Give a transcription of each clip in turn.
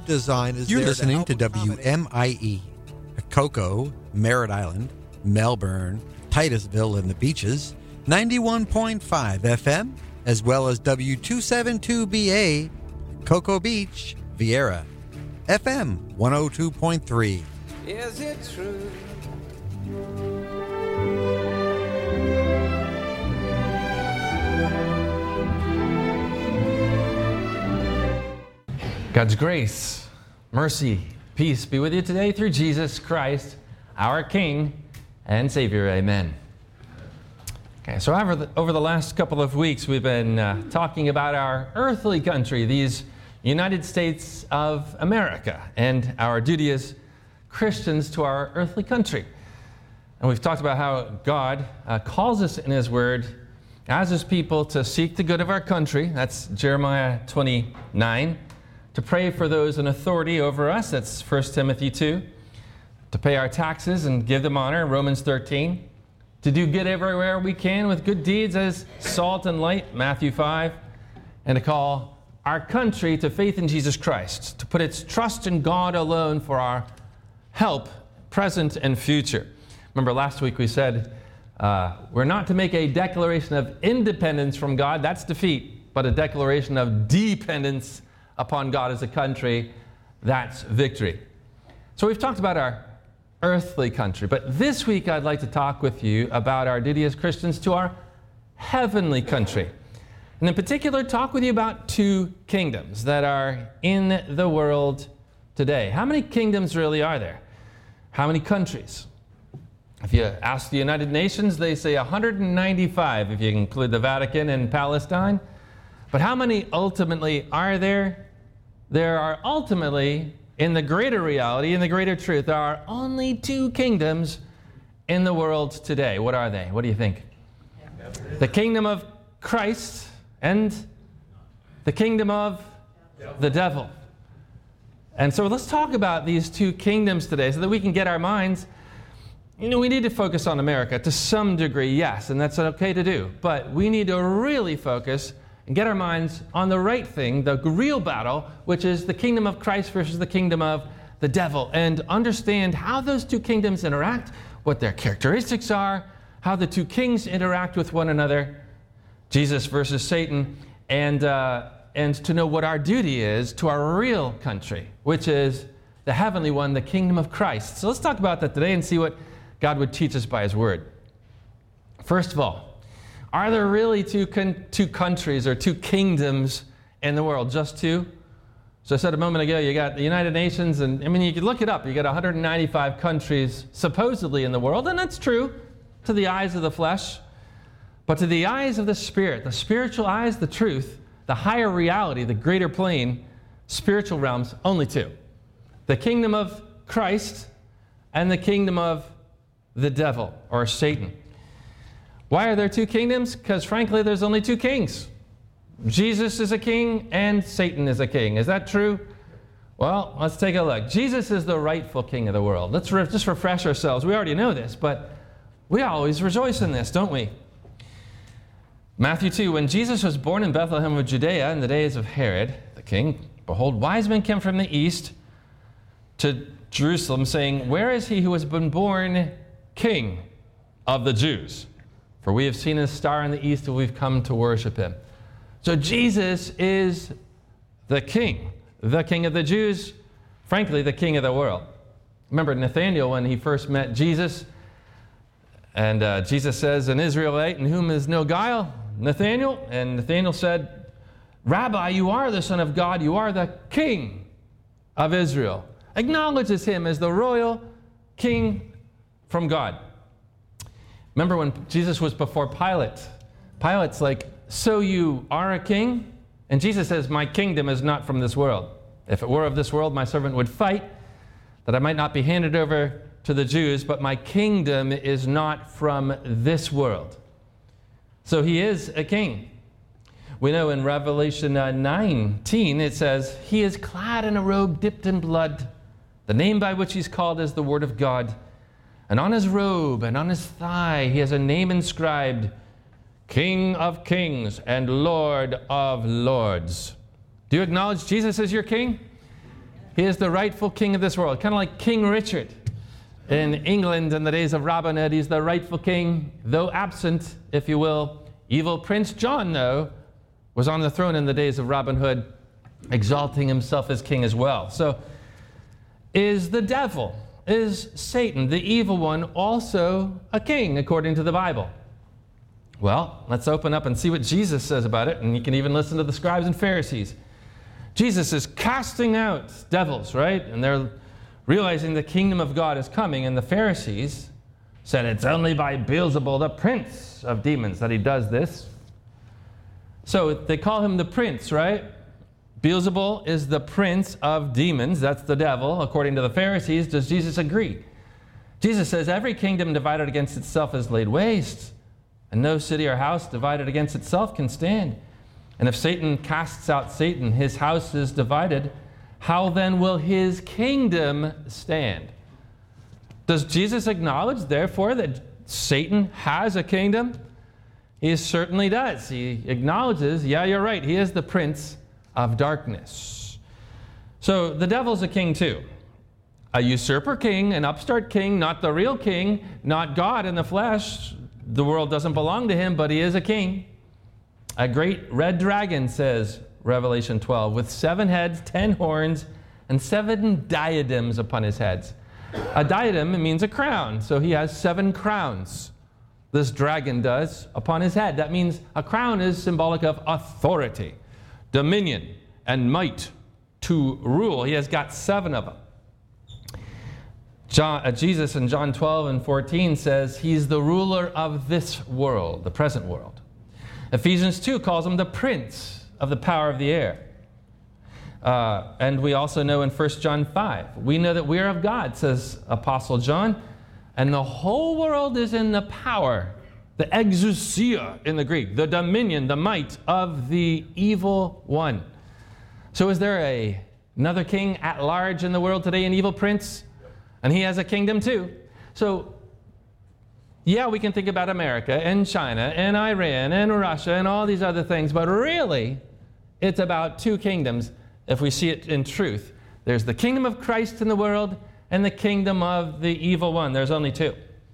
design is You're there listening to help accommodate- WMIE, Cocoa, Merritt Island, Melbourne, Titusville and the Beaches, 91.5 FM, as well as W272BA, Cocoa Beach, Vieira, FM 102.3. Is it true? God's grace, mercy, peace be with you today through Jesus Christ, our King and Savior. Amen. Okay, so over the last couple of weeks, we've been talking about our earthly country, these United States of America, and our duty as Christians to our earthly country. And we've talked about how God calls us in His Word as His people to seek the good of our country. That's Jeremiah 29. To pray for those in authority over us, that's 1 Timothy 2. To pay our taxes and give them honor, Romans 13. To do good everywhere we can with good deeds as salt and light, Matthew 5. And to call our country to faith in Jesus Christ, to put its trust in God alone for our help, present and future. Remember last week we said we're not to make a declaration of independence from God, that's defeat, but a declaration of dependence upon God as a country, that's victory. So we've talked about our earthly country, but this week I'd like to talk with you about our duty as Christians to our heavenly country. And in particular, talk with you about two kingdoms that are in the world today. How many kingdoms really are there? How many countries? If you ask the United Nations, they say 195 if you include the Vatican and Palestine. But how many ultimately are there? There are ultimately, in the greater reality, in the greater truth, there are only two kingdoms in the world today. What are they? What do you think? The kingdom of Christ and the kingdom of the devil. And so let's talk about these two kingdoms today so that we can get our minds. You know, we need to focus on America to some degree, yes, and that's okay to do. But we need to really focus and get our minds on the right thing, the real battle, which is the kingdom of Christ versus the kingdom of the devil, and understand how those two kingdoms interact, what their characteristics are, how the two kings interact with one another, Jesus versus Satan, and to know what our duty is to our real country, which is the heavenly one, the kingdom of Christ. So let's talk about that today and see what God would teach us by His Word. First of all, are there really two countries or two kingdoms in the world? Just two? So I said a moment ago, you got the United Nations, and I mean, you could look it up. You got 195 countries supposedly in the world, and that's true to the eyes of the flesh. But to the eyes of the Spirit, the spiritual eyes, the truth, the higher reality, the greater plane, spiritual realms, only two. The kingdom of Christ and the kingdom of the devil, or Satan. Why are there two kingdoms? Because frankly, there's only two kings. Jesus is a king and Satan is a king. Is that true? Well, let's take a look. Jesus is the rightful king of the world. Let's just refresh ourselves. We already know this, but we always rejoice in this, don't we? Matthew 2, when Jesus was born in Bethlehem of Judea in the days of Herod, the king, behold, wise men came from the east to Jerusalem, saying, where is he who has been born King of the Jews? For we have seen his star in the east, and we've come to worship him. So Jesus is the king of the Jews, frankly, the king of the world. Remember Nathanael when he first met Jesus, and Jesus says, an Israelite in whom is no guile, Nathanael. And Nathanael said, Rabbi, you are the Son of God, you are the King of Israel. Acknowledges him as the royal king from God. Remember when Jesus was before Pilate? Pilate's like, so you are a king? And Jesus says, my kingdom is not from this world. If it were of this world, my servant would fight, that I might not be handed over to the Jews, but my kingdom is not from this world. So he is a king. We know in Revelation 19, it says, he is clad in a robe dipped in blood. The name by which he's called is the Word of God. And on his robe and on his thigh, he has a name inscribed, King of Kings and Lord of Lords. Do you acknowledge Jesus as your king? He is the rightful king of this world, kind of like King Richard in England in the days of Robin Hood. He's the rightful king, though absent, if you will. Evil Prince John, though, was on the throne in the days of Robin Hood, exalting himself as king as well. So, is the devil, is Satan, the evil one, also a king according to the Bible? Well, let's open up and see what Jesus says about it, and you can even listen to the scribes and Pharisees. Jesus is casting out devils, right? And they're realizing the kingdom of God is coming, and the Pharisees said it's only by Beelzebul, the prince of demons, that he does this. So they call him the prince, right? Beelzebul is the prince of demons. That's the devil, according to the Pharisees. Does Jesus agree? Jesus says, every kingdom divided against itself is laid waste, and no city or house divided against itself can stand. And if Satan casts out Satan, his house is divided. How then will his kingdom stand? Does Jesus acknowledge, therefore, that Satan has a kingdom? He certainly does. He acknowledges, yeah, you're right, he is the prince of darkness. So the devil's a king too. A usurper king, an upstart king, not the real king, not God in the flesh. The world doesn't belong to him, but he is a king. A great red dragon, says Revelation 12, with 7 heads, 10 horns, and 7 diadems upon his heads. A diadem means a crown, so he has 7 crowns. This dragon does upon his head. That means a crown is symbolic of authority, dominion, and might to rule. He has got 7 of them. Jesus in John 12 and 14 says he's the ruler of this world, the present world. Ephesians 2 calls him the prince of the power of the air. And we also know in 1 John 5, we know that we are of God, says Apostle John, and the whole world is in the power, the exousia in the Greek, the dominion, the might of the evil one. So is there another king at large in the world today, an evil prince? And he has a kingdom too. So, yeah, we can think about America and China and Iran and Russia and all these other things, but really, it's about 2 kingdoms if we see it in truth. There's the kingdom of Christ in the world and the kingdom of the evil one. There's only 2.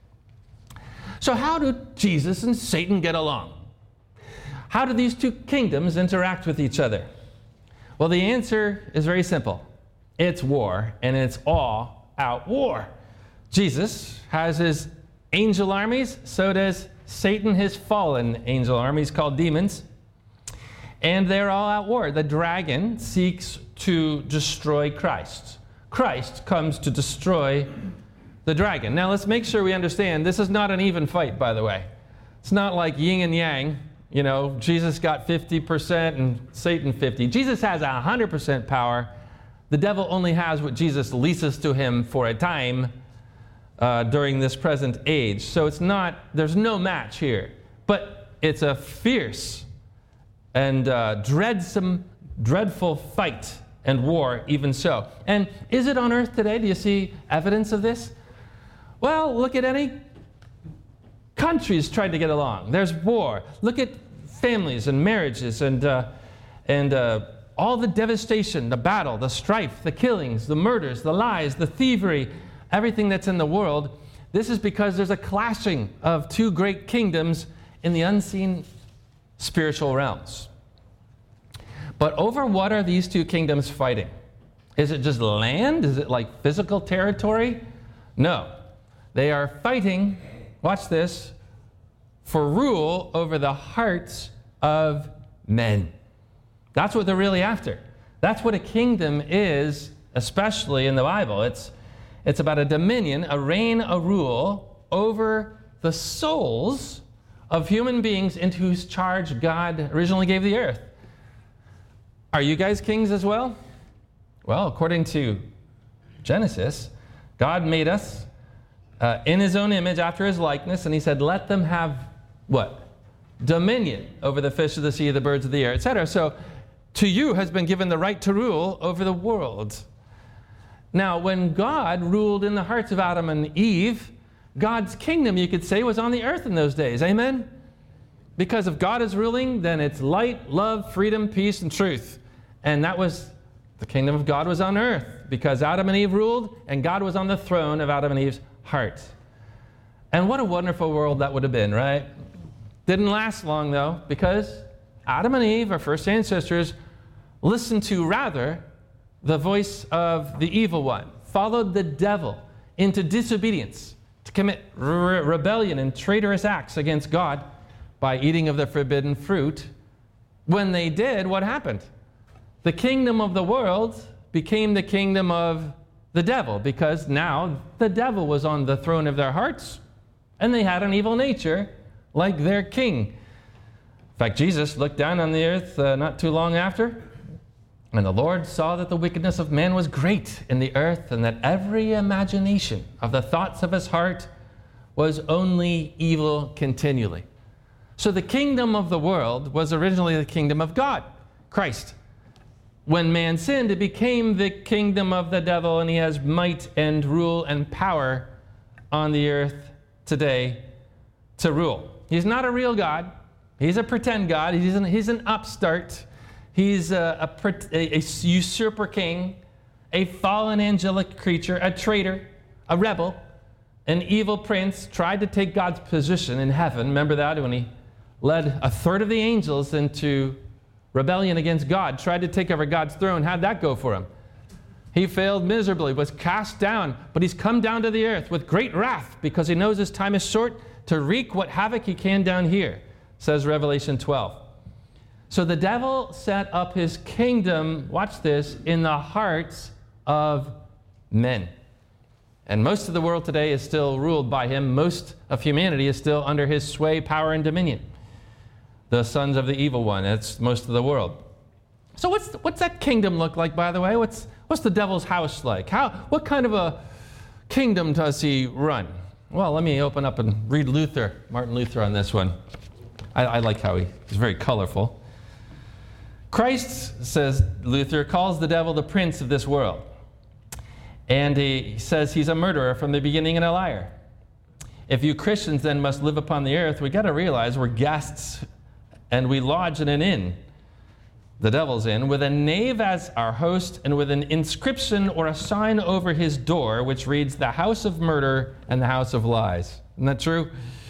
So how do Jesus and Satan get along? How do these 2 kingdoms interact with each other? Well, the answer is very simple. It's war, and it's all-out war. Jesus has his angel armies, so does Satan his fallen angel armies called demons. And they're all at war. The dragon seeks to destroy Christ. Christ comes to destroy the dragon. Now let's make sure we understand this is not an even fight, by the way. It's not like yin and yang. You know, Jesus got 50% and Satan 50%. Jesus has 100% power. The devil only has what Jesus leases to him for a time during this present age. So it's not, there's no match here. But it's a fierce and dreadful fight and war, even so. And is it on earth today? Do you see evidence of this? Well, look at any countries trying to get along. There's war. Look at families and marriages and all the devastation, the battle, the strife, the killings, the murders, the lies, the thievery, everything that's in the world. This is because there's a clashing of 2 great kingdoms in the unseen spiritual realms. But over what are these 2 kingdoms fighting? Is it just land? Is it like physical territory? No. They are fighting, watch this, for rule over the hearts of men. That's what they're really after. That's what a kingdom is, especially in the Bible. It's about a dominion, a reign, a rule over the souls of human beings into whose charge God originally gave the earth. Are you guys kings as well? Well, according to Genesis, God made us in his own image after his likeness, and he said, let them have what? Dominion over the fish of the sea, the birds of the air, etc. So to you has been given the right to rule over the world. Now, when God ruled in the hearts of Adam and Eve, God's kingdom, you could say, was on the earth in those days. Amen? Because if God is ruling, then it's light, love, freedom, peace, and truth. And that was The kingdom of God was on earth because Adam and Eve ruled, and God was on the throne of Adam and Eve's heart. And what a wonderful world that would have been, right? Didn't last long, though, because Adam and Eve, our first ancestors, listened to rather the voice of the evil one, followed the devil into disobedience to commit rebellion and traitorous acts against God by eating of the forbidden fruit. When they did, what happened? The kingdom of the world became the kingdom of the devil, because now the devil was on the throne of their hearts, and they had an evil nature like their king. In fact, Jesus looked down on the earth not too long after, and the Lord saw that the wickedness of man was great in the earth, and that every imagination of the thoughts of his heart was only evil continually. So the kingdom of the world was originally the kingdom of God, Christ. When man sinned, it became the kingdom of the devil, and he has might and rule and power on the earth today to rule. He's not a real God. He's a pretend God. He's an upstart. He's a usurper king, a fallen angelic creature, a traitor, a rebel, an evil prince, tried to take God's position in heaven. Remember that when he led a third of the angels into rebellion against God, tried to take over God's throne. How'd that go for him? He failed miserably, was cast down, but he's come down to the earth with great wrath because he knows his time is short to wreak what havoc he can down here, says Revelation 12. So the devil set up his kingdom, watch this, in the hearts of men. And most of the world today is still ruled by him. Most of humanity is still under his sway, power, and dominion. The sons of the evil one, that's most of the world. So what's that kingdom look like, by the way? What's the devil's house like? What kind of a kingdom does he run? Well, let me open up and read Martin Luther on this one. I like how he's very colorful. Christ, says Luther, calls the devil the prince of this world. And he says he's a murderer from the beginning and a liar. If you Christians then must live upon the earth, we got to realize we're guests and we lodge in an inn, the devil's inn, with a knave as our host and with an inscription or a sign over his door which reads, the house of murder and the house of lies. Isn't that true?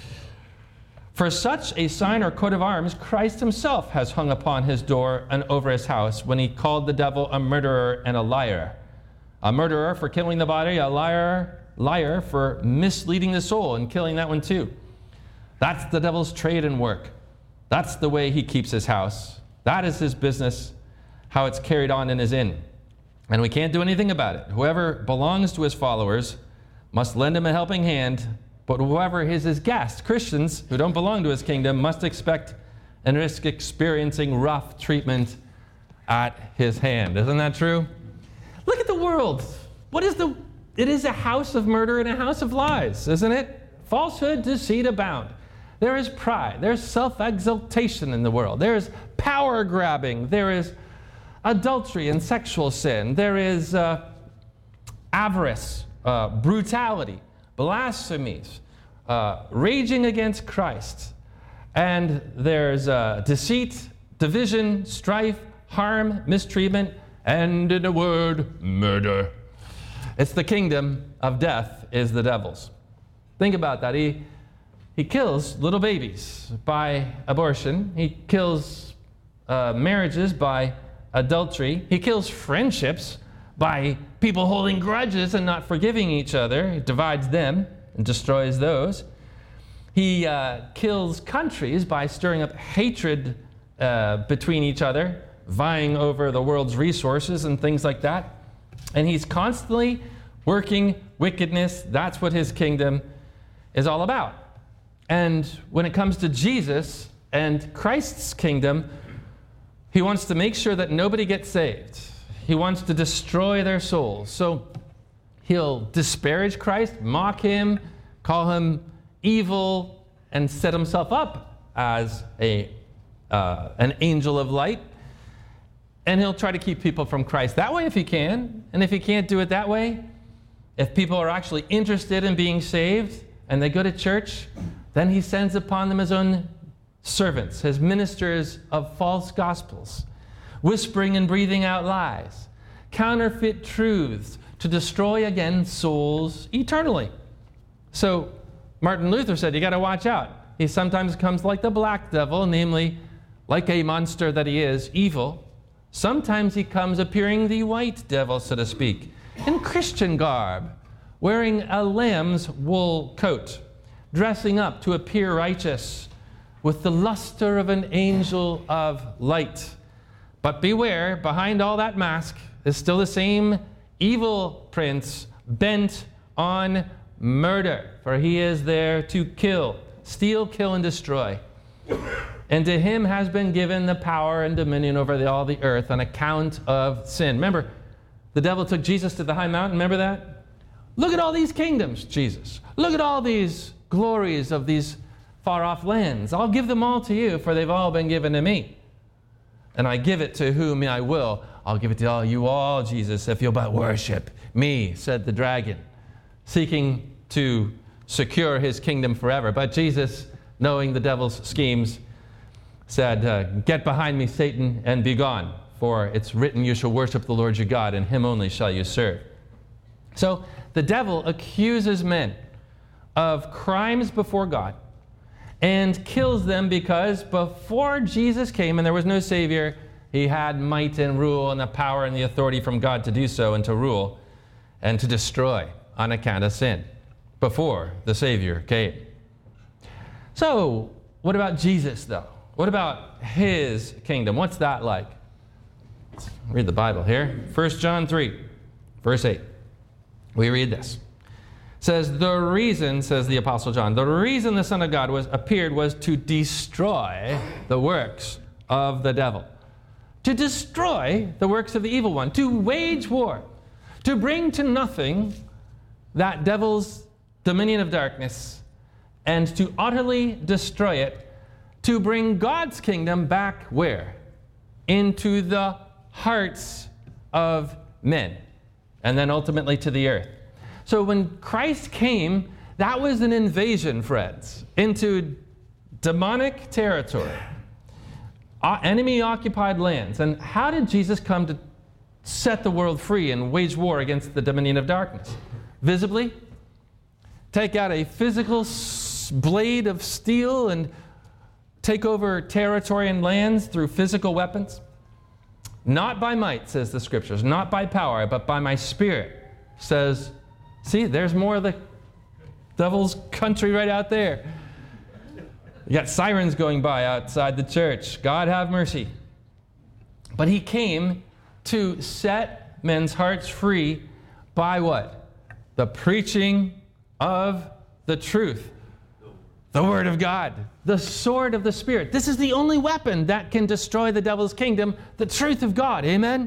For such a sign or coat of arms, Christ himself has hung upon his door and over his house when he called the devil a murderer and a liar. A murderer for killing the body, a liar for misleading the soul and killing that one too. That's the devil's trade and work. That's the way he keeps his house. That is his business, how it's carried on in his inn. And we can't do anything about it. Whoever belongs to his followers must lend him a helping hand, but whoever is his guest, Christians who don't belong to his kingdom, must expect and risk experiencing rough treatment at his hand. Isn't that true? Look at the world. It is a house of murder and a house of lies, isn't it? Falsehood, deceit abound. There is pride. There's self-exaltation in the world. There is power grabbing. There is adultery and sexual sin. There is avarice, brutality, blasphemies, raging against Christ. And there's deceit, division, strife, harm, mistreatment, and in a word, murder. It's the kingdom of death is the devil's. Think about that. He kills little babies by abortion. He kills marriages by adultery. He kills friendships by people holding grudges and not forgiving each other. He divides them and destroys those. He kills countries by stirring up hatred between each other, vying over the world's resources and things like that. And he's constantly working wickedness. That's what his kingdom is all about. And when it comes to Jesus and Christ's kingdom, he wants to make sure that nobody gets saved. He wants to destroy their souls. So he'll disparage Christ, mock him, call him evil, and set himself up as an angel of light. And he'll try to keep people from Christ that way if he can. And if he can't do it that way, if people are actually interested in being saved and they go to church, then he sends upon them his own servants, his ministers of false gospels, whispering and breathing out lies, counterfeit truths to destroy, again, souls eternally. So Martin Luther said, you got to watch out. He sometimes comes like the black devil, namely, like a monster that he is, evil. Sometimes he comes appearing the white devil, so to speak, in Christian garb, wearing a lamb's wool coat, dressing up to appear righteous, with the luster of an angel of light. But beware, behind all that mask is still the same evil prince bent on murder, for he is there to kill, steal, kill, and destroy. And to him has been given the power and dominion over all the earth on account of sin. Remember, the devil took Jesus to the high mountain. Remember that? Look at all these kingdoms, Jesus. Look at all these glories of these far-off lands. I'll give them all to you, for they've all been given to me. And I give it to whom I will. I'll give it to all you all, Jesus, if you'll but worship me, said the dragon, seeking to secure his kingdom forever. But Jesus, knowing the devil's schemes, said, get behind me, Satan, and be gone. For it's written, you shall worship the Lord your God, and him only shall you serve. So the devil accuses men of crimes before God and kills them because before Jesus came and there was no Savior, he had might and rule and the power and the authority from God to do so and to rule and to destroy on account of sin before the Savior came. So what about Jesus, though? What about his kingdom? What's that like? Let's read the Bible here. 1 John 3, verse 8. We read this. It says, the reason, says the Apostle John, the reason the Son of God appeared was to destroy the works of the devil. To destroy the works of the evil one. To wage war. To bring to nothing that devil's dominion of darkness. And to utterly destroy it. To bring God's kingdom back where? Into the hearts of men. And then ultimately to the earth. So when Christ came, that was an invasion, friends, into demonic territory, enemy-occupied lands. And how did Jesus come to set the world free and wage war against the dominion of darkness? Visibly? Take out a physical blade of steel and take over territory and lands through physical weapons? Not by might, says the Scriptures, not by power, but by my Spirit, says. See, there's more of the devil's country right out there. You got sirens going by outside the church. God have mercy. But he came to set men's hearts free by what? The preaching of the truth. The Word of God. The sword of the Spirit. This is the only weapon that can destroy the devil's kingdom. The truth of God. Amen?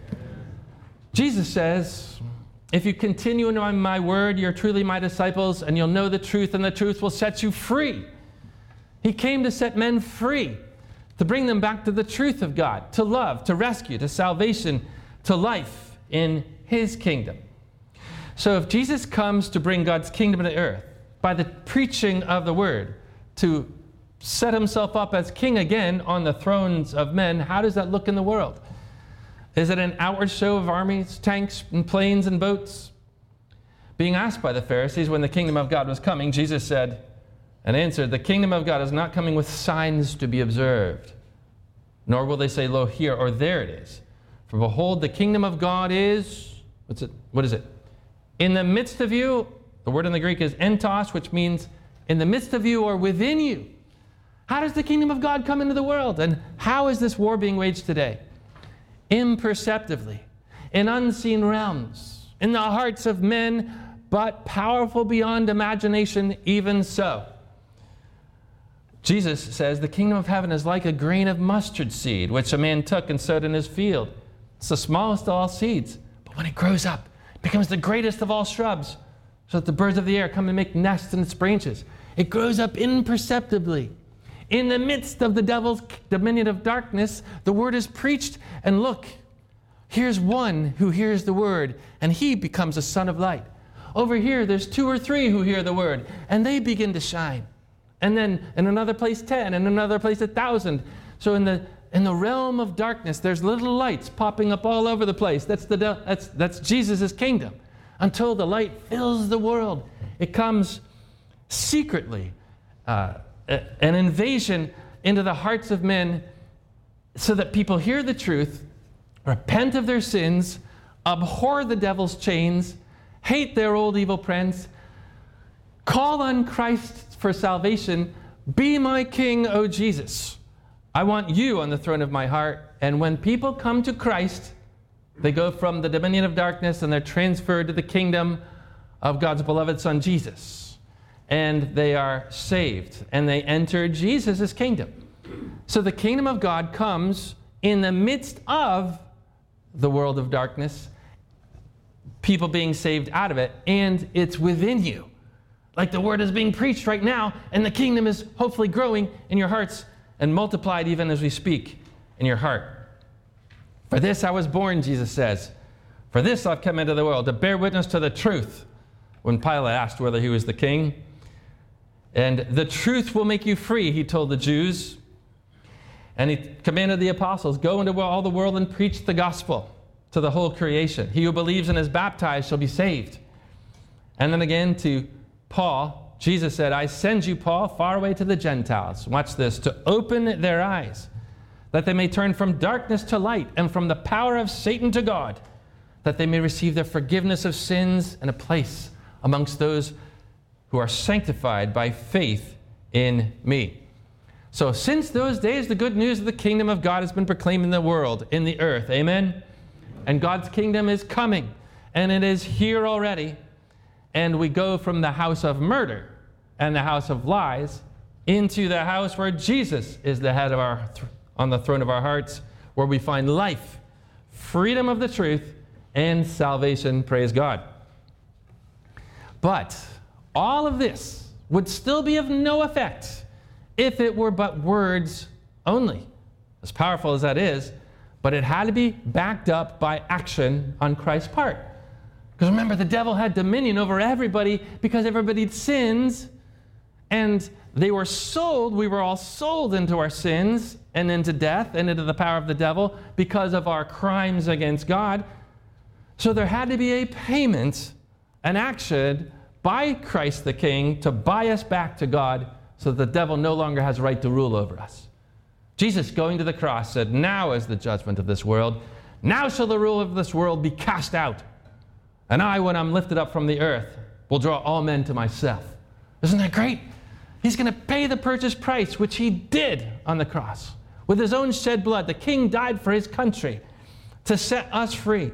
Jesus says, if you continue in my word, you're truly my disciples, and you'll know the truth, and the truth will set you free. He came to set men free, to bring them back to the truth of God, to love, to rescue, to salvation, to life in his kingdom. So if Jesus comes to bring God's kingdom to earth by the preaching of the word, to set himself up as king again on the thrones of men, how does that look in the world? Is it an outward show of armies, tanks, and planes, and boats? Being asked by the Pharisees when the kingdom of God was coming, Jesus said and answered, the kingdom of God is not coming with signs to be observed, nor will they say, lo, here or there it is. For behold, the kingdom of God is, what is it? In the midst of you. The word in the Greek is entos, which means in the midst of you or within you. How does the kingdom of God come into the world? And how is this war being waged today? Imperceptibly, in unseen realms, in the hearts of men, but powerful beyond imagination even so. Jesus says the kingdom of heaven is like a grain of mustard seed, which a man took and sowed in his field. It's the smallest of all seeds, but when it grows up, it becomes the greatest of all shrubs, so that the birds of the air come and make nests in its branches. It grows up imperceptibly. In the midst of the devil's dominion of darkness, the word is preached, and look, here's one who hears the word, and he becomes a son of light. Over here, there's 2 or 3 who hear the word, and they begin to shine. And then in another place, 10, and another place, 1,000. So in In the realm of darkness, there's little lights popping up all over the place. That's Jesus' kingdom. Until the light fills the world. It comes secretly, an invasion into the hearts of men so that people hear the truth, repent of their sins, abhor the devil's chains, hate their old evil prince, call on Christ for salvation. Be my king, O Jesus. I want you on the throne of my heart. And when people come to Christ, they go from the dominion of darkness and they're transferred to the kingdom of God's beloved Son, Jesus. And they are saved and they enter Jesus' kingdom. So the kingdom of God comes in the midst of the world of darkness, people being saved out of it, and it's within you. Like the word is being preached right now, and the kingdom is hopefully growing in your hearts and multiplied even as we speak in your heart. For this I was born, Jesus says. For this I've come into the world, to bear witness to the truth. When Pilate asked whether he was the king. And the truth will make you free, he told the Jews. And he commanded the apostles, go into all the world and preach the gospel to the whole creation. He who believes and is baptized shall be saved. And then again to Paul, Jesus said, I send you, Paul, far away to the Gentiles. Watch this, to open their eyes, that they may turn from darkness to light and from the power of Satan to God, that they may receive the forgiveness of sins and a place amongst those who are sanctified by faith in me. So since those days, the good news of the kingdom of God has been proclaimed in the world, in the earth. Amen? And God's kingdom is coming, and it is here already. And we go from the house of murder and the house of lies into the house where Jesus is the head of on the throne of our hearts, where we find life, freedom of the truth, and salvation. Praise God. But all of this would still be of no effect if it were but words only, as powerful as that is, but it had to be backed up by action on Christ's part. Because remember, the devil had dominion over everybody because everybody sins, and they were sold, we were all sold into our sins and into death and into the power of the devil because of our crimes against God. So there had to be a payment, an action by Christ the King to buy us back to God, so that the devil no longer has a right to rule over us. Jesus, going to the cross, said, now is the judgment of this world. Now shall the rule of this world be cast out. And I, when I'm lifted up from the earth, will draw all men to myself. Isn't that great? He's going to pay the purchase price, which he did on the cross. With his own shed blood, the King died for his country to set us free.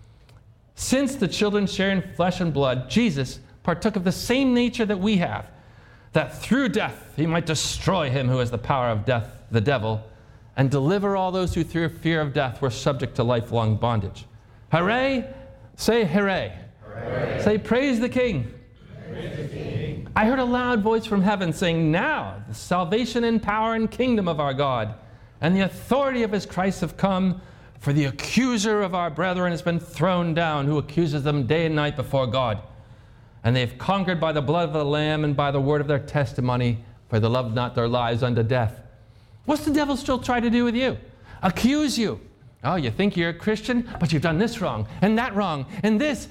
Since the children share in flesh and blood, Jesus partook of the same nature that we have, that through death he might destroy him who has the power of death, the devil, and deliver all those who through fear of death were subject to lifelong bondage. Hooray! Say hooray. Hooray. Say praise the King. Praise the King. I heard a loud voice from heaven saying, now the salvation and power and kingdom of our God and the authority of his Christ have come, for the accuser of our brethren has been thrown down, who accuses them day and night before God. And they've conquered by the blood of the Lamb and by the word of their testimony, for they loved not their lives unto death. What's the devil still try to do with you? Accuse you. Oh, you think you're a Christian, but you've done this wrong, and that wrong, and this.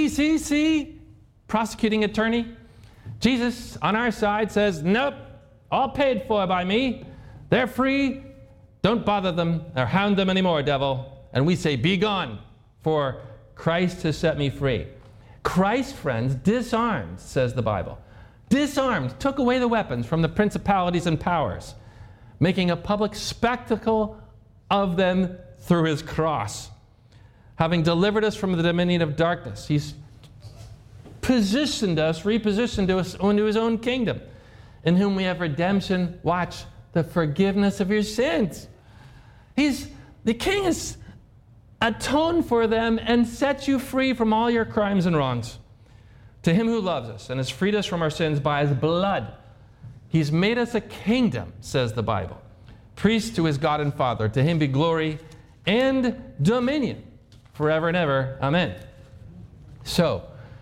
See. Prosecuting attorney. Jesus, on our side, says, nope, all paid for by me. They're free. Don't bother them or hound them anymore, devil. And we say, be gone, for Christ has set me free. Christ, friends, disarmed, says the Bible. Disarmed, took away the weapons from the principalities and powers, making a public spectacle of them through his cross. Having delivered us from the dominion of darkness, he's repositioned us into his own kingdom, in whom we have redemption. Watch, the forgiveness of your sins. The King has atoned for them and set you free from all your crimes and wrongs. To him who loves us and has freed us from our sins by his blood, he's made us a kingdom, says the Bible. Priest to his God and Father. To him be glory and dominion forever and ever. Amen. So,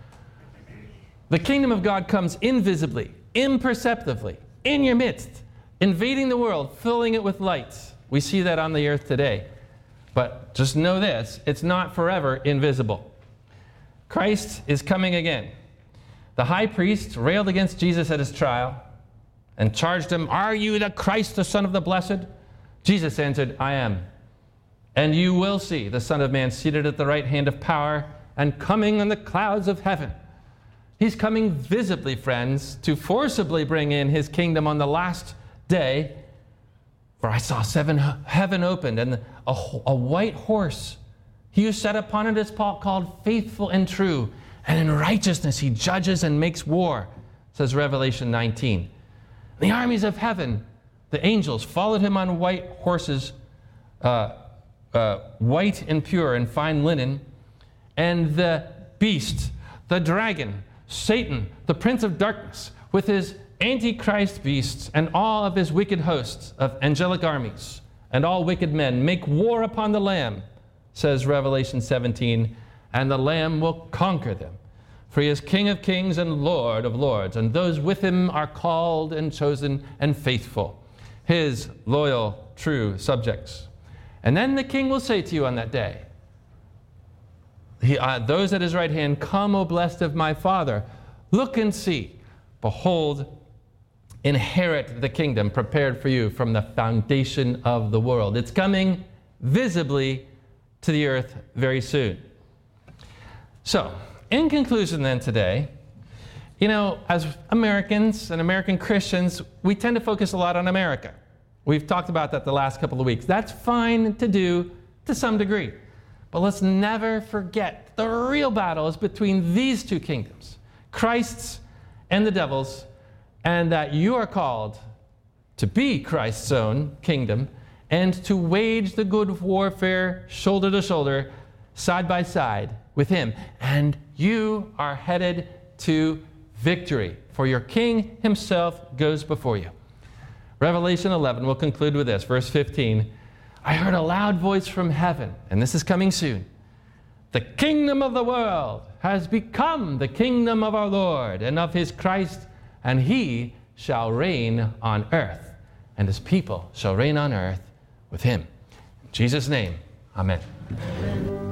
the kingdom of God comes invisibly, imperceptibly, in your midst, invading the world, filling it with light, We see that on the earth today. But just know this, it's not forever invisible. Christ is coming again. The high priest railed against Jesus at his trial and charged him, "Are you the Christ, the Son of the Blessed?" Jesus answered, "I am. And you will see the Son of Man seated at the right hand of power and coming on the clouds of heaven." He's coming visibly, friends, to forcibly bring in his kingdom on the last day. For I saw heaven opened, and a white horse. He who sat upon it is called Faithful and True, and in righteousness he judges and makes war, says Revelation 19. The armies of heaven, the angels, followed him on white horses, white and pure and fine linen, and the beast, the dragon, Satan, the prince of darkness, with his Antichrist beasts and all of his wicked hosts of angelic armies, and all wicked men make war upon the Lamb, says Revelation 17, and the Lamb will conquer them. For he is King of kings and Lord of lords, and those with him are called and chosen and faithful, his loyal, true subjects. And then the king will say to you on that day, those at his right hand, "Come, O blessed of my Father, look and see. Behold, inherit the kingdom prepared for you from the foundation of the world." It's coming visibly to the earth very soon. So, in conclusion then today, as Americans and American Christians, we tend to focus a lot on America. We've talked about that the last couple of weeks. That's fine to do to some degree. But let's never forget the real battle is between these two kingdoms, Christ's and the devil's, and that you are called to be Christ's own kingdom and to wage the good warfare shoulder to shoulder, side by side with him. And you are headed to victory, for your king himself goes before you. Revelation 11 will conclude with this, verse 15. I heard a loud voice from heaven, and this is coming soon. The kingdom of the world has become the kingdom of our Lord and of his Christ, and he shall reign on earth, and his people shall reign on earth with him. In Jesus' name, amen.